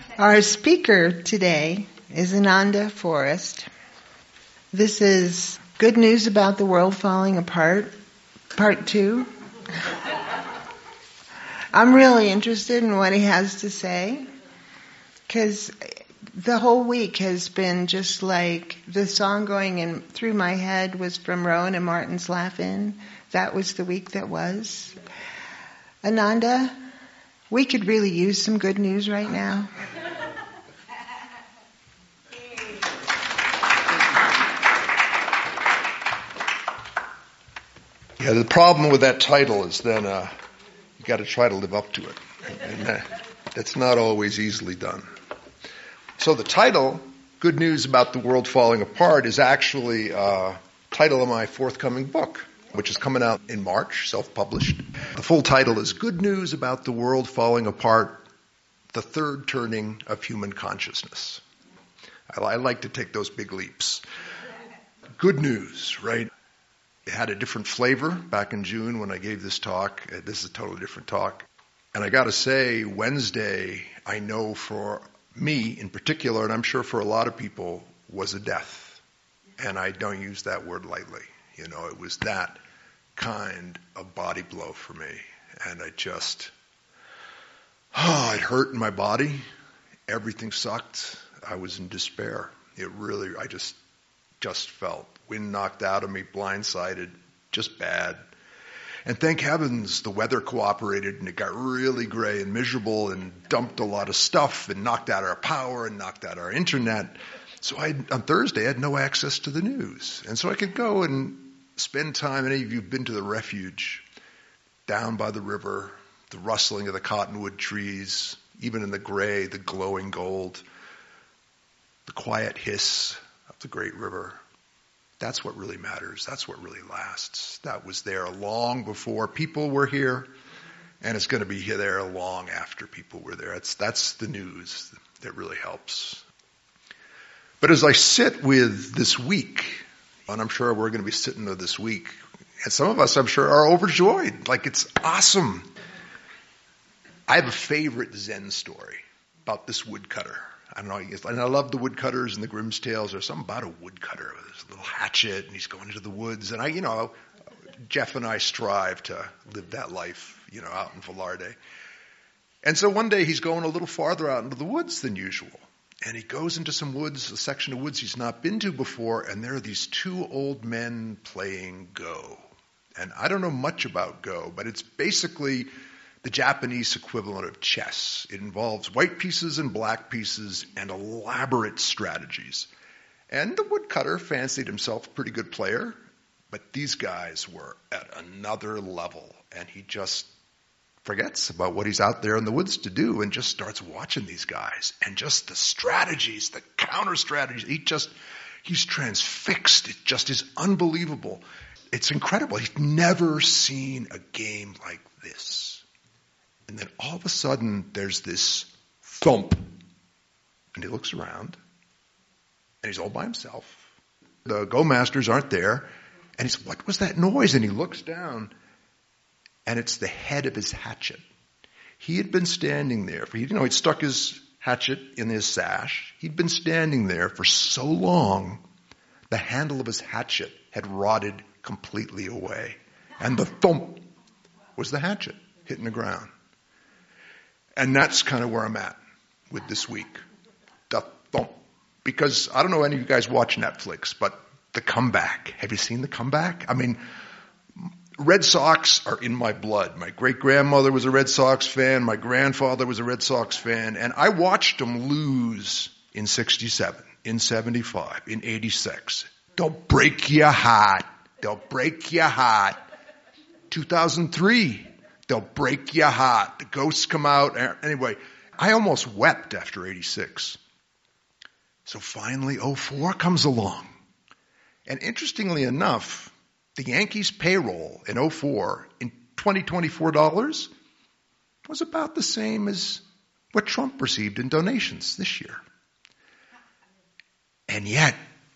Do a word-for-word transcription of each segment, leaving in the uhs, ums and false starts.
Our speaker today is Ananda Forrest. This is Good News About the World Falling Apart, Part two. I'm really interested in what he has to say, because the whole week has been just like the song going in through my head was from Rowan and Martin's Laugh-In. That was the week that was. Ananda, we could really use some good news right now. Yeah, the problem with that title is then uh, you got to try to live up to it, and uh, that's not always easily done. So the title, Good News About the World Falling Apart, is actually a uh, title of my forthcoming book, which is coming out in March, self-published. The full title is Good News About the World Falling Apart, The Third Turning of Human Consciousness. I, I like to take those big leaps. Good news, right? It had a different flavor back in June when I gave this talk. This is a totally different talk. And I got to say, Wednesday, I know for me in particular, and I'm sure for a lot of people, was a death. And I don't use that word lightly. You know, it was that kind of body blow for me. And I just, oh, it hurt in my body. Everything sucked. I was in despair. It really, I just, just felt wind knocked out of me, blindsided, just bad. And thank heavens the weather cooperated and it got really gray and miserable and dumped a lot of stuff and knocked out our power and knocked out our internet. So I, on Thursday, I had no access to the news. And so I could go and spend time, any of you have been to the refuge, down by the river, the rustling of the cottonwood trees, even in the gray, the glowing gold, the quiet hiss of the great river. That's what really matters. That's what really lasts. That was there long before people were here, and it's going to be there long after people were there. That's, that's the news that really helps. But as I sit with this week, and I'm sure we're going to be sitting with this week, and some of us, I'm sure, are overjoyed. Like, it's awesome. I have a favorite Zen story about this woodcutter. I don't know, and I love the woodcutters and the Grimm's Tales. There's something about a woodcutter with his little hatchet, and he's going into the woods. And I, you know, Jeff and I strive to live that life, you know, out in Velarde. And so one day he's going a little farther out into the woods than usual. And he goes into some woods, a section of woods he's not been to before, and there are these two old men playing Go. And I don't know much about Go, but it's basically the Japanese equivalent of chess. It involves white pieces and black pieces and elaborate strategies. And the woodcutter fancied himself a pretty good player, but these guys were at another level, and he just forgets about what he's out there in the woods to do and just starts watching these guys. And just the strategies, the counter strategies, he just, he's transfixed. It just is unbelievable. It's incredible. He's never seen a game like this. And then all of a sudden, there's this thump. And he looks around, and he's all by himself. The Go masters aren't there. And he's, what was that noise? And he looks down, and it's the head of his hatchet. He had been standing there. For, you know, he'd stuck his hatchet in his sash. He'd been standing there for so long, the handle of his hatchet had rotted completely away. And the thump was the hatchet hitting the ground. And that's kind of where I'm at with this week. The thump. Because I don't know any of you guys watch Netflix, but The Comeback. Have you seen The Comeback? I mean, Red Sox are in my blood. My great-grandmother was a Red Sox fan. My grandfather was a Red Sox fan. And I watched them lose in sixty-seven, in seventy-five, in eighty-six. They'll break your heart. They'll break your heart. two thousand three. They'll break your heart. The ghosts come out. Anyway, I almost wept after eighty-six. So finally, oh four comes along. And interestingly enough, the Yankees' payroll in oh four in twenty twenty-four dollars was about the same as what Trump received in donations this year. And yet,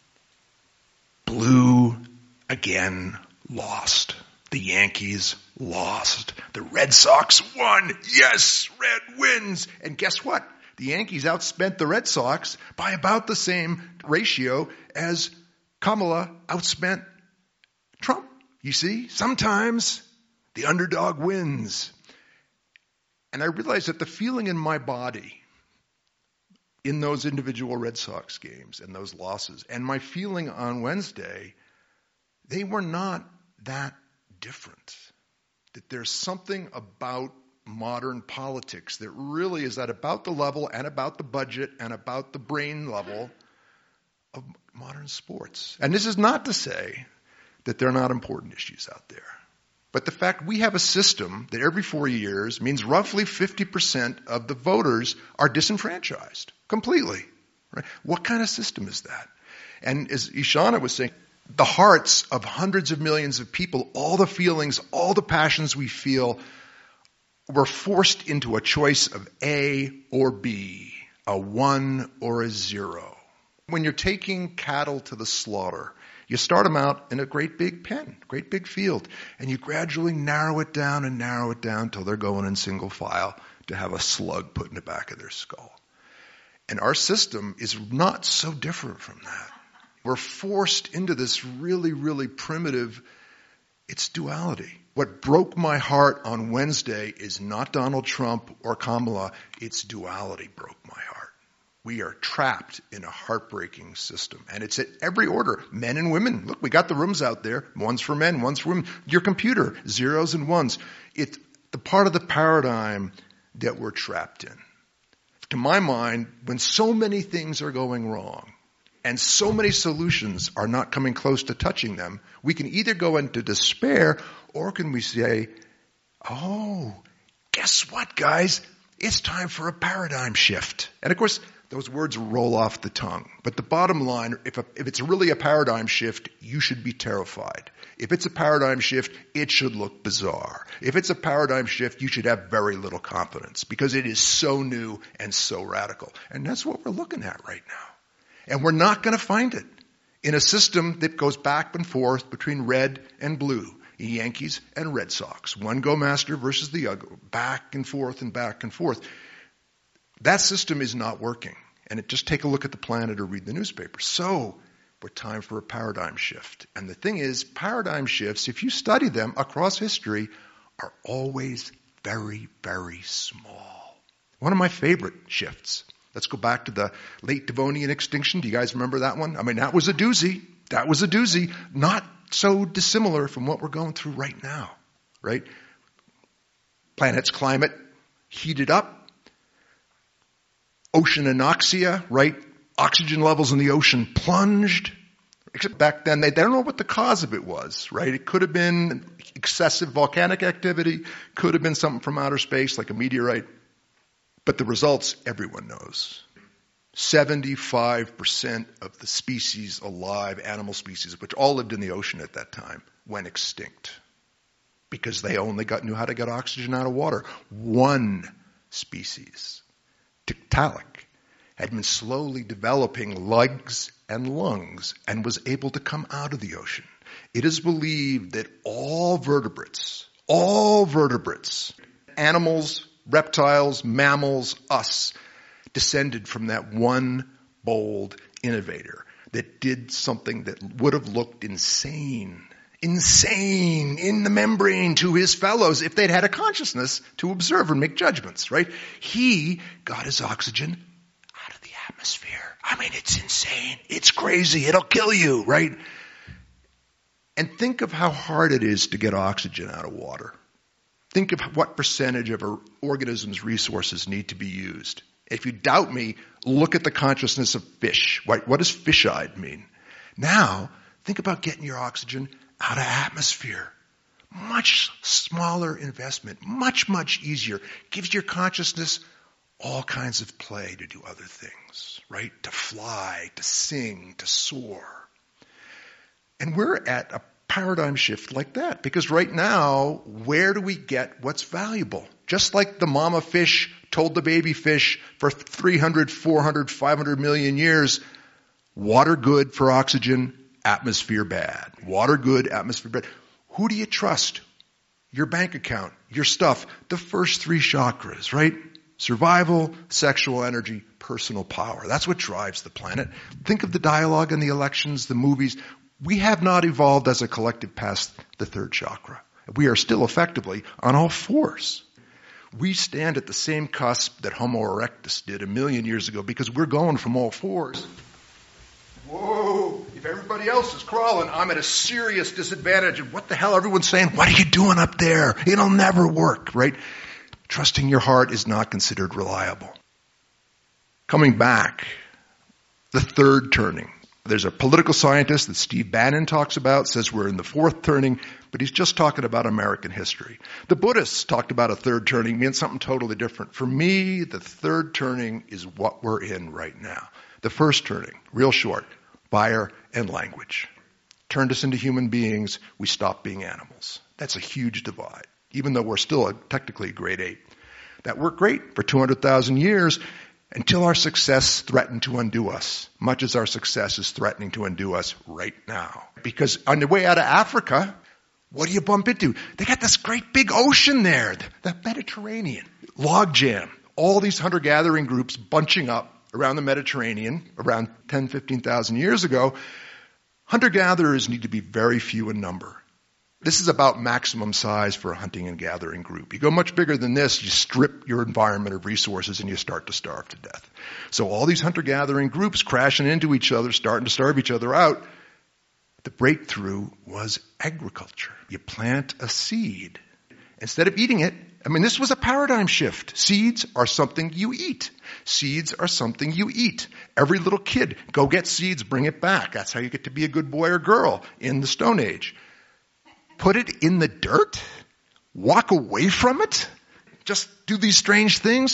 blue again lost. The Yankees lost. The Red Sox won. Yes, red wins. And guess what? The Yankees outspent the Red Sox by about the same ratio as Kamala outspent Trump. You see, sometimes the underdog wins. And I realized that the feeling in my body in those individual Red Sox games and those losses, and my feeling on Wednesday, they were not that different. That there's something about modern politics that really is at about the level and about the budget and about the brain level of modern sports. And this is not to say that there are not important issues out there. But the fact we have a system that every four years means roughly fifty percent of the voters are disenfranchised completely. Right? What kind of system is that? And as Ishana was saying, the hearts of hundreds of millions of people, all the feelings, all the passions we feel, were forced into a choice of A or B, a one or a zero. When you're taking cattle to the slaughter, you start them out in a great big pen, great big field, and you gradually narrow it down and narrow it down till they're going in single file to have a slug put in the back of their skull. And our system is not so different from that. We're forced into this really, really primitive, it's duality. What broke my heart on Wednesday is not Donald Trump or Kamala, it's duality broke my heart. We are trapped in a heartbreaking system. And it's at every order, men and women. Look, we got the rooms out there. One's for men, one's for women. Your computer, zeros and ones. It's the part of the paradigm that we're trapped in. To my mind, when so many things are going wrong and so many solutions are not coming close to touching them, we can either go into despair or can we say, oh, guess what, guys? It's time for a paradigm shift. And of course, those words roll off the tongue. But the bottom line, if, a, if it's really a paradigm shift, you should be terrified. If it's a paradigm shift, it should look bizarre. If it's a paradigm shift, you should have very little confidence because it is so new and so radical. And that's what we're looking at right now. And we're not going to find it in a system that goes back and forth between red and blue, Yankees and Red Sox. One go master versus the other, back and forth and back and forth. That system is not working. And it, just take a look at the planet or read the newspaper. So, we're time for a paradigm shift. And the thing is, paradigm shifts, if you study them across history, are always very, very small. One of my favorite shifts. Let's go back to the late Devonian extinction. Do you guys remember that one? I mean, that was a doozy. That was a doozy. Not so dissimilar from what we're going through right now, right? Planet's climate heated up. Ocean anoxia, right? Oxygen levels in the ocean plunged. Except back then, they, they don't know what the cause of it was, right? It could have been excessive volcanic activity, could have been something from outer space, like a meteorite. But the results, everyone knows. seventy-five percent of the species alive, animal species, which all lived in the ocean at that time, went extinct. Because they only got knew how to get oxygen out of water. One species, Tiktaalik, had been slowly developing legs and lungs and was able to come out of the ocean. It is believed that all vertebrates, all vertebrates, animals, reptiles, mammals, us, descended from that one bold innovator that did something that would have looked insane, insane in the membrane to his fellows if they'd had a consciousness to observe and make judgments, right? He got his oxygen out of the atmosphere. I mean, it's insane. It's crazy. It'll kill you, right? And think of how hard it is to get oxygen out of water. Think of what percentage of an organism's resources need to be used. If you doubt me, look at the consciousness of fish. What, what does fish-eyed mean? Now, think about getting your oxygen out of atmosphere. Much smaller investment, much, much easier. Gives your consciousness all kinds of play to do other things, right? To fly, to sing, to soar. And we're at a paradigm shift like that because right now, where do we get what's valuable? Just like the mama fish told the baby fish for three hundred, four hundred, five hundred million years, water good for oxygen, atmosphere bad. Water good, atmosphere bad. Who do you trust? Your bank account, your stuff, the first three chakras, right? Survival, sexual energy, personal power. That's what drives the planet. Think of the dialogue in the elections, the movies. We have not evolved as a collective past the third chakra. We are still effectively on all fours. We stand at the same cusp that Homo erectus did a million years ago because we're going from all fours. Whoa, if everybody else is crawling, I'm at a serious disadvantage. And what the hell? Everyone's saying, what are you doing up there? It'll never work, right? Trusting your heart is not considered reliable. Coming back, the third turning. There's a political scientist that Steve Bannon talks about, says we're in the fourth turning, but he's just talking about American history. The Buddhists talked about a third turning, meant something totally different. For me, the third turning is what we're in right now. The first turning, real short, fire and language. Turned us into human beings, we stopped being animals. That's a huge divide, even though we're still a, technically a grade eight. That worked great for two hundred thousand years until our success threatened to undo us, much as our success is threatening to undo us right now. Because on the way out of Africa, what do you bump into? They got this great big ocean there, the Mediterranean, logjam. All these hunter-gathering groups bunching up around the Mediterranean around ten, fifteen thousand years ago. Hunter-gatherers need to be very few in number. This is about maximum size for a hunting and gathering group. You go much bigger than this, you strip your environment of resources and you start to starve to death. So all these hunter-gathering groups crashing into each other, starting to starve each other out. The breakthrough was agriculture. You plant a seed. Instead of eating it, I mean, this was a paradigm shift. Seeds are something you eat. Seeds are something you eat. Every little kid, go get seeds, bring it back. That's how you get to be a good boy or girl in the Stone Age. Put it in the dirt? Walk away from it? Just do these strange things?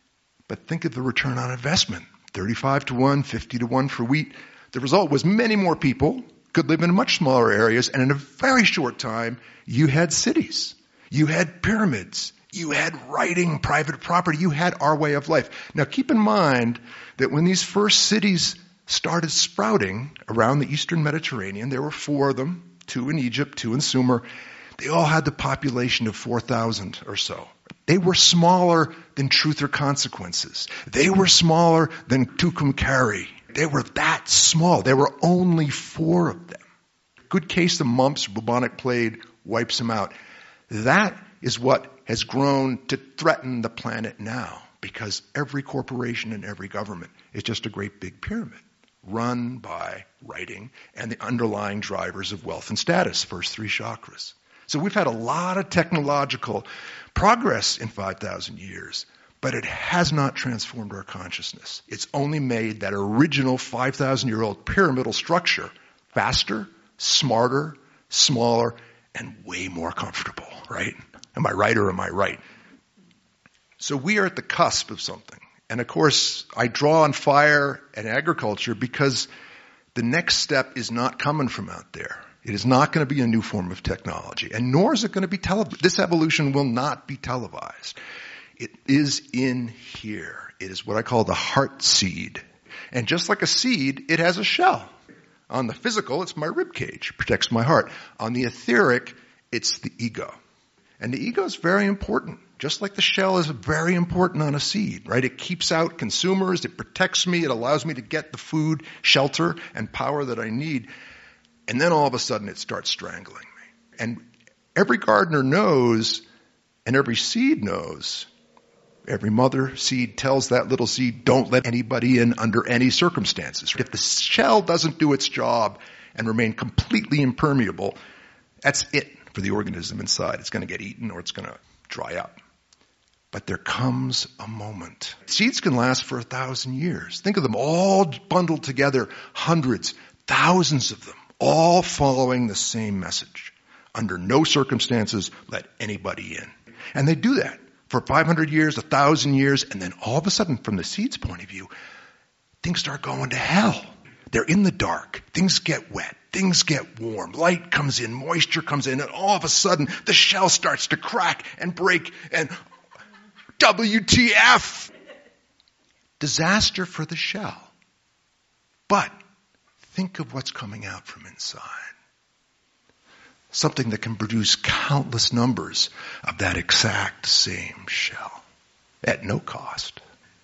But think of the return on investment. thirty-five to one, fifty to one for wheat. The result was many more people could live in much smaller areas, and in a very short time, you had cities. You had pyramids. You had writing, private property. You had our way of life. Now keep in mind that when these first cities started sprouting around the eastern Mediterranean, there were four of them. Two in Egypt, two in Sumer. They all had the population of four thousand or so. They were smaller than Truth or Consequences. They were smaller than Tucumcari. They were that small. There were only four of them. Good case of mumps, bubonic plague wipes them out. That is what has grown to threaten the planet now, because every corporation and every government is just a great big pyramid, run by writing and the underlying drivers of wealth and status, first three chakras. So we've had a lot of technological progress in five thousand years, but it has not transformed our consciousness. It's only made that original five thousand year old pyramidal structure faster, smarter, smaller, and way more comfortable, right? Am I right or am I right? So we are at the cusp of something. And of course, I draw on fire and agriculture because the next step is not coming from out there. It is not going to be a new form of technology, and nor is it going to be televised. This evolution will not be televised. It is in here. It is what I call the heart seed. And just like a seed, it has a shell. On the physical, it's my rib cage, it protects my heart. On the etheric, it's the ego. And the ego is very important. Just like the shell is very important on a seed, right? It keeps out consumers, it protects me, it allows me to get the food, shelter, and power that I need. And then all of a sudden it starts strangling me. And every gardener knows, and every seed knows, every mother seed tells that little seed, don't let anybody in under any circumstances. If the shell doesn't do its job and remain completely impermeable, that's it for the organism inside. It's going to get eaten or it's going to dry up. But there comes a moment. Seeds can last for a thousand years. Think of them all bundled together, hundreds, thousands of them, all following the same message. Under no circumstances, let anybody in. And they do that for five hundred years, a thousand years, and then all of a sudden, from the seed's point of view, things start going to hell. They're in the dark. Things get wet. Things get warm. Light comes in. Moisture comes in. And all of a sudden, the shell starts to crack and break. And W T F! Disaster for the shell. But think of what's coming out from inside. Something that can produce countless numbers of that exact same shell. at no cost.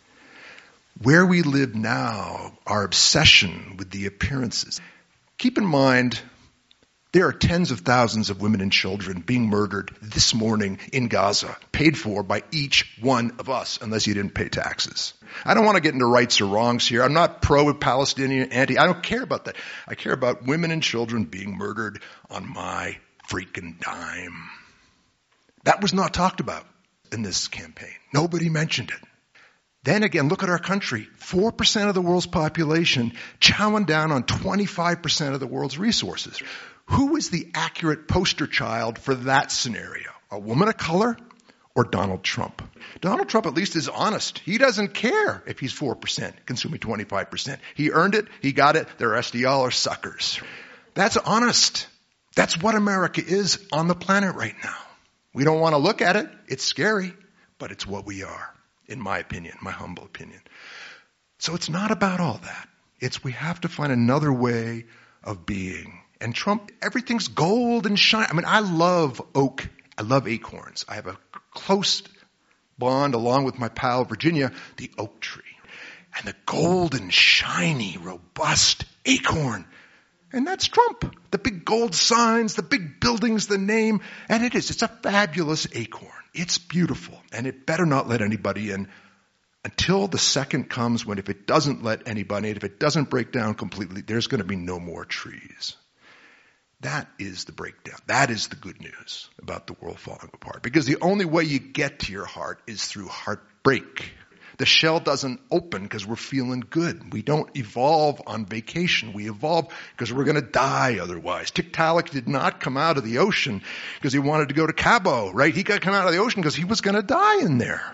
Where we live now, our obsession with the appearances. Keep in mind, there are tens of thousands of women and children being murdered this morning in Gaza, paid for by each one of us, unless you didn't pay taxes. I don't want to get into rights or wrongs here. I'm not pro-Palestinian, anti. I don't care about that. I care about women and children being murdered on my freaking dime. That was not talked about in this campaign. Nobody mentioned it. Then again, look at our country. four percent of the world's population chowing down on twenty-five percent of the world's resources. Who is the accurate poster child for that scenario? A woman of color or Donald Trump? Donald Trump at least is honest. He doesn't care if he's four percent consuming twenty-five percent. He earned it. He got it. The rest of y'all are suckers. That's honest. That's what America is on the planet right now. We don't want to look at it. It's scary, but it's what we are, in my opinion, my humble opinion. So it's not about all that. It's we have to find another way of being. And Trump, everything's gold and shine. I mean, I love oak. I love acorns. I have a close bond along with my pal Virginia, the oak tree. And the golden, shiny, robust acorn. And that's Trump. The big gold signs, the big buildings, the name. And it is. It's a fabulous acorn. It's beautiful. And it better not let anybody in until the second comes when if it doesn't let anybody in, if it doesn't break down completely, there's going to be no more trees. That is the breakdown. That is the good news about the world falling apart. Because the only way you get to your heart is through heartbreak. The shell doesn't open because we're feeling good. We don't evolve on vacation. We evolve because we're going to die otherwise. Tiktaalik did not come out of the ocean because he wanted to go to Cabo, right? He got to come out of the ocean because he was going to die in there.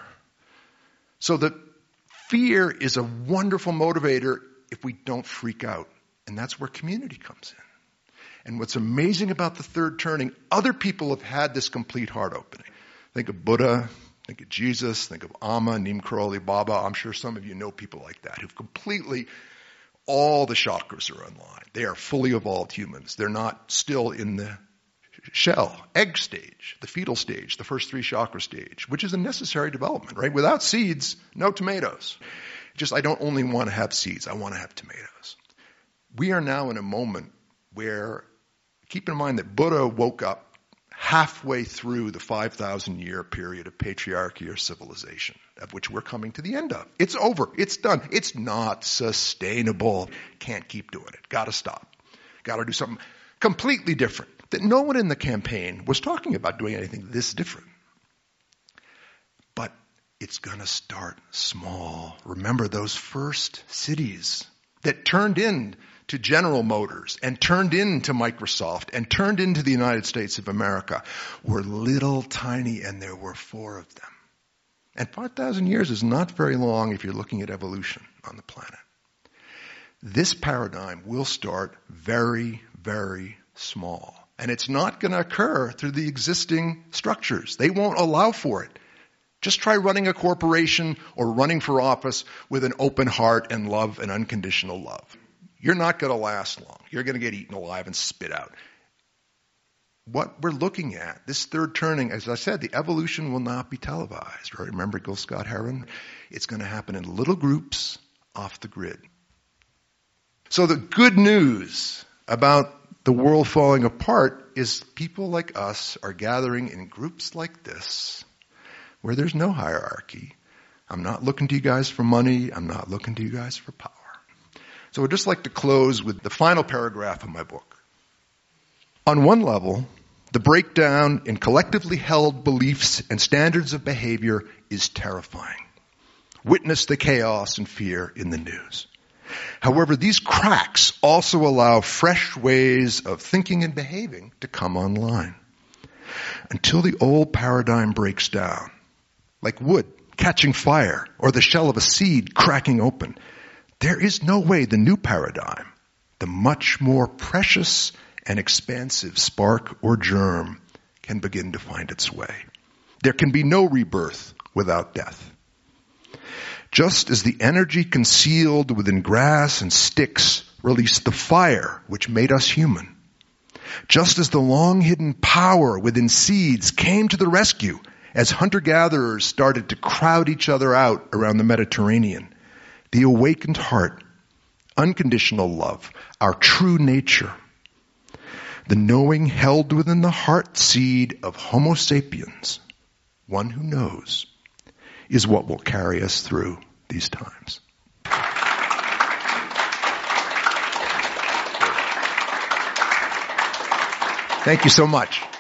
So the fear is a wonderful motivator if we don't freak out. And that's where community comes in. And what's amazing about the third turning, other people have had this complete heart opening. Think of Buddha, think of Jesus, think of Amma, Neem Karoli Baba. I'm sure some of you know people like that who've completely, all the chakras are online. They are fully evolved humans. They're not still in the shell, egg stage, the fetal stage, the first three chakra stage, which is a necessary development, right? Without seeds, no tomatoes. Just, I don't only want to have seeds, I want to have tomatoes. We are now in a moment where, keep in mind that Buddha woke up halfway through the five thousand year period of patriarchy or civilization, of which we're coming to the end of. It's over. It's done. It's not sustainable. Can't keep doing it. Got to stop. Got to do something completely different. That no one in the campaign was talking about doing anything this different. But it's going to start small. Remember those first cities that turned in to General Motors and turned into Microsoft and turned into the United States of America were little tiny, and there were four of them. And five thousand years is not very long if you're looking at evolution on the planet. This paradigm will start very, very small. And it's not going to occur through the existing structures. They won't allow for it. Just try running a corporation or running for office with an open heart and love and unconditional love. You're not going to last long. You're going to get eaten alive and spit out. What we're looking at, this third turning, as I said, the evolution will not be televised. Right? Remember Gil Scott-Heron? It's going to happen in little groups off the grid. So the good news about the world falling apart is people like us are gathering in groups like this where there's no hierarchy. I'm not looking to you guys for money. I'm not looking to you guys for power. So I'd just like to close with the final paragraph of my book. On one level, the breakdown in collectively held beliefs and standards of behavior is terrifying. Witness the chaos and fear in the news. However, these cracks also allow fresh ways of thinking and behaving to come online. Until the old paradigm breaks down, like wood catching fire or the shell of a seed cracking open, there is no way the new paradigm, the much more precious and expansive spark or germ, can begin to find its way. There can be no rebirth without death. Just as the energy concealed within grass and sticks released the fire which made us human, just as the long-hidden power within seeds came to the rescue as hunter-gatherers started to crowd each other out around the Mediterranean. The awakened heart, unconditional love, our true nature. The knowing held within the heart seed of Homo sapiens, one who knows, is what will carry us through these times. Thank you so much.